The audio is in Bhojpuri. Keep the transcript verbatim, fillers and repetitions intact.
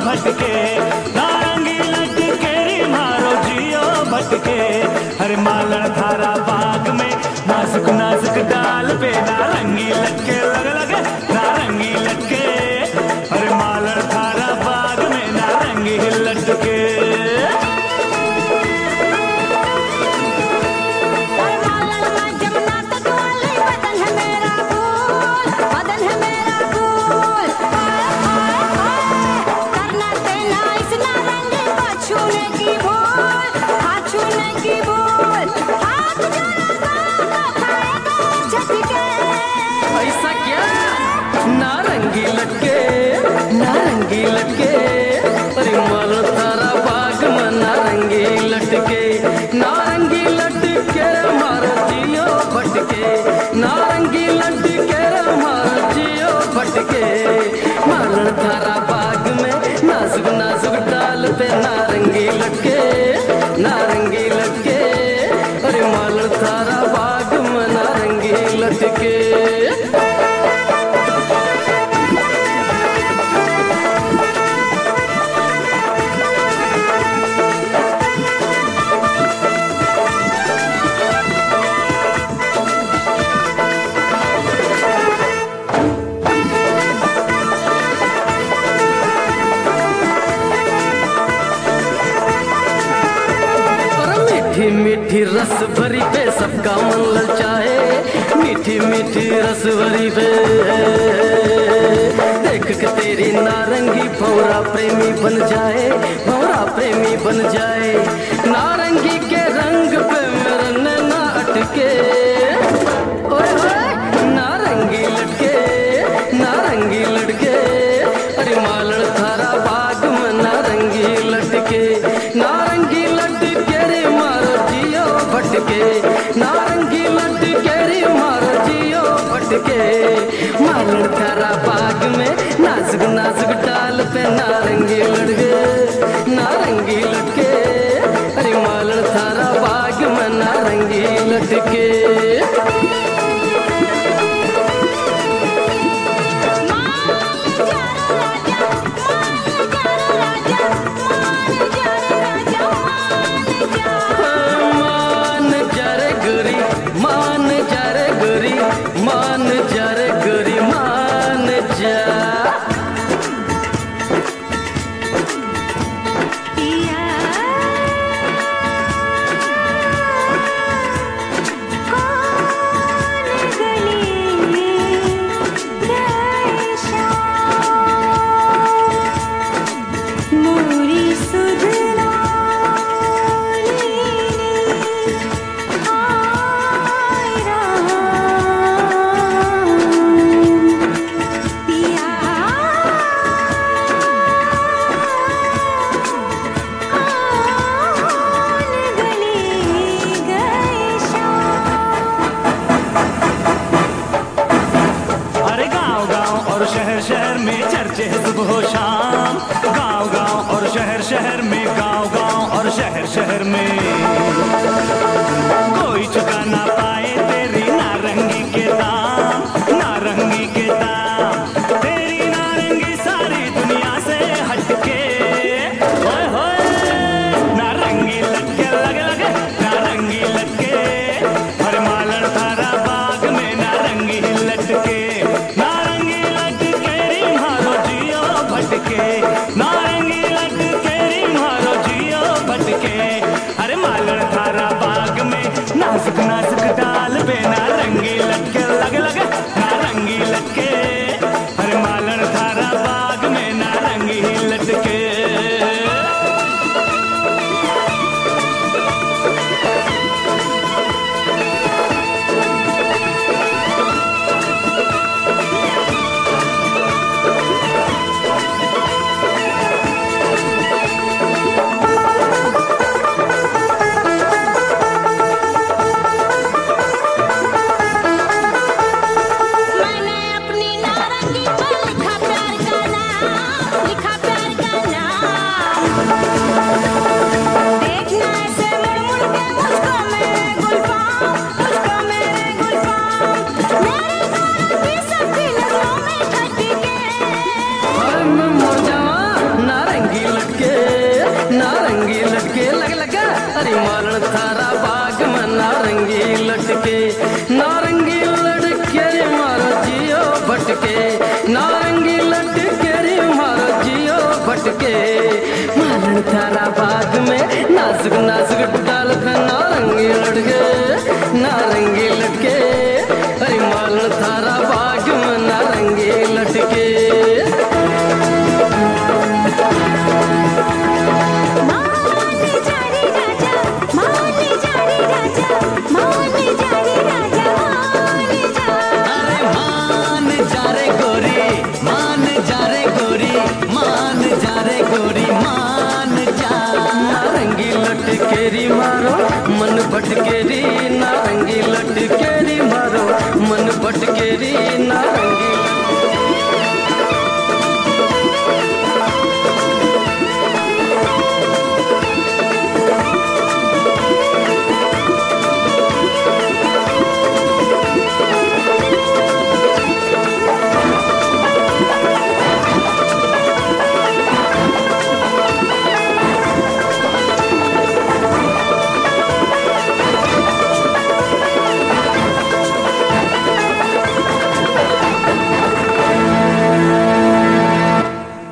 भटके, नारंगी लटके री मारो जियो भटके। हरे मालण थारा बाग में नाजुक नाजुक डाल पे नारंगी लटके लग लगे नारंगी लटके। हरे मालण थारा बाग में नारंगी लटके। ऐसा क्या नारंगी लटके नारंगी लटके। अरे मालण थारा बाग में नारंगी लटके, नारंगी लटके मारो जियो भटके, नारंगी लटके मारो जियो भटके। मालण थारा बाग में नाजुक नाजुक डाल पे नारंगी लटके नारंगी लटके। अरे मालण थारा बाग में नारंगी लटके। मीठी मीठी रस भरी पे सबका मन ललचाए, मीठी मीठी रस भरी पे देख के तेरी नारंगी भौरा प्रेमी बन जाए, भौरा प्रेमी बन जाए। नारंगी के रंग पे मेरा नैना अटके, ओए ओए नारंगी लटके नारंगी लटके। अरे मालण थारा बाग में नारंगी लटके, नारंगी लटके रे मारो जियो भटके, नारंगी लटके रे मारो जियो भटके। मालण थारा बाग में नाजुक नाजुक डाल पे नारंगी लटके नारंगी लटके। अरे मालण थारा बाग में नारंगी लटके। मान जा रे गोरी मान जा रे गोरी मान जा रे गोरी मान जा। शहर शहर में चर्चे है सुबह शाम, गांव गांव और शहर शहर में, गांव गांव और शहर शहर में। कोई चुका ना पाए तेरी नारंगी के दाम, नारंगी के दाम। तेरी नारंगी सारी दुनिया से हटके, ओए होए नारंगी लटके लगे लगे नारंगी लटके। हर मालण थारा बाग में नारंगी लटके, नारंगी नारंगी लटके री मारो जियो भटके। अरे मालण थारा बाग में नाजुक नाजुक डाल पे नारंगी लटके लग लगे नारंगी लटके। अरे मालण थारा बाग में नारंगी लटके। हटके। मालन थारा बाग में नाजुक नाजुक